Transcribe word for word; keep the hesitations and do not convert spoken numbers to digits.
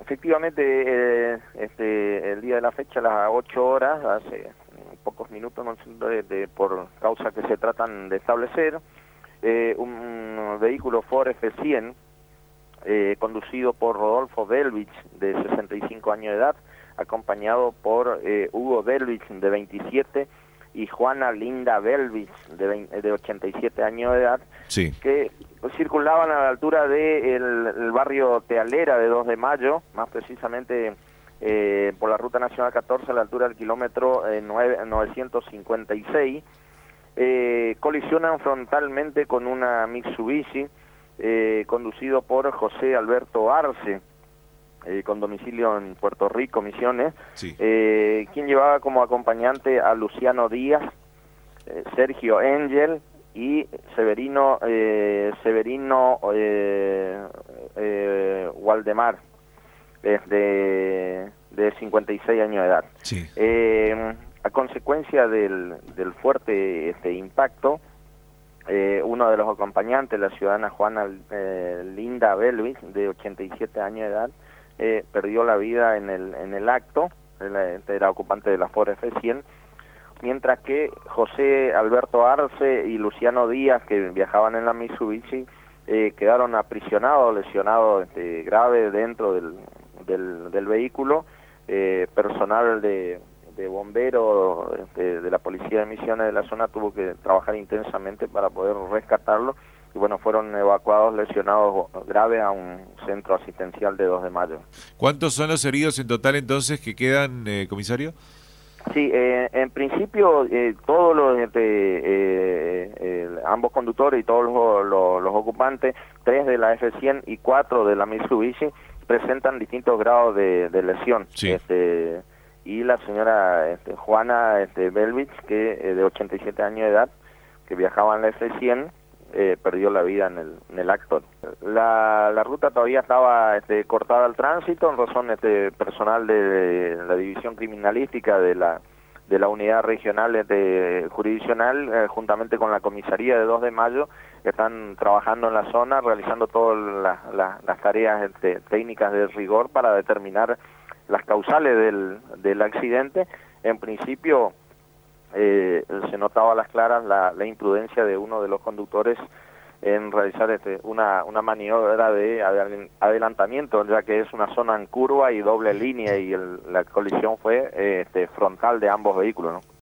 efectivamente, eh, este, el día de la fecha, a las ocho horas, hace pocos minutos, no sé, de, de, por causa que se tratan de establecer, eh, un vehículo Ford F cien, eh, conducido por Rodolfo Belvich, de sesenta y cinco años de edad, acompañado por eh, Hugo Belvich, de veintisiete, y Juana Linda Belvich, de, veinte, de ochenta y siete años de edad, sí. que circulaban a la altura del de el barrio Tealera de dos de mayo, más precisamente eh, por la ruta nacional catorce, a la altura del kilómetro eh, novecientos cincuenta y seis, eh, colisionan frontalmente con una Mitsubishi eh, conducido por José Alberto Arce, Eh, con domicilio en Puerto Rico, Misiones, sí. eh, quien llevaba como acompañante a Luciano Díaz, eh, Sergio Engel y Severino eh, Severino eh, eh, Waldemar, eh, de, de cincuenta y seis años de edad. Sí. Eh, a consecuencia del, del fuerte este, impacto, eh, uno de los acompañantes, la ciudadana Juana eh, Linda Belvis, de ochenta y siete años de edad, Eh, perdió la vida en el en el acto, era ocupante de la Ford F cien, mientras que José Alberto Arce y Luciano Díaz, que viajaban en la Mitsubishi, eh, quedaron aprisionados, lesionados este, grave dentro del, del, del vehículo. Eh, personal de, de bomberos este, de la Policía de Misiones de la zona tuvo que trabajar intensamente para poder rescatarlo, y bueno, fueron evacuados lesionados graves a un centro asistencial de dos de mayo. ¿Cuántos son los heridos en total entonces que quedan, eh, comisario? Sí, eh, en principio eh, todos los, este, eh, eh, ambos conductores y todos los, los, los ocupantes, tres de la F cien y cuatro de la Mitsubishi, presentan distintos grados de, de lesión. Sí. Este, y la señora este, Juana este, Belvich, que eh, de ochenta y siete años de edad, que viajaba en la F cien, Eh, perdió la vida en el, en el acto. La, la ruta todavía estaba este, cortada al tránsito en razón este, personal de, de la División Criminalística de la de la Unidad Regional este, Jurisdiccional, eh, juntamente con la Comisaría de dos de mayo, que están trabajando en la zona, realizando todas la, la, las tareas este, técnicas de rigor para determinar las causales del, del accidente. En principio, Eh, se notaba a las claras la, la imprudencia de uno de los conductores en realizar este, una, una maniobra de adelantamiento, ya que es una zona en curva y doble línea, y el, la colisión fue eh, este, frontal de ambos vehículos, ¿no?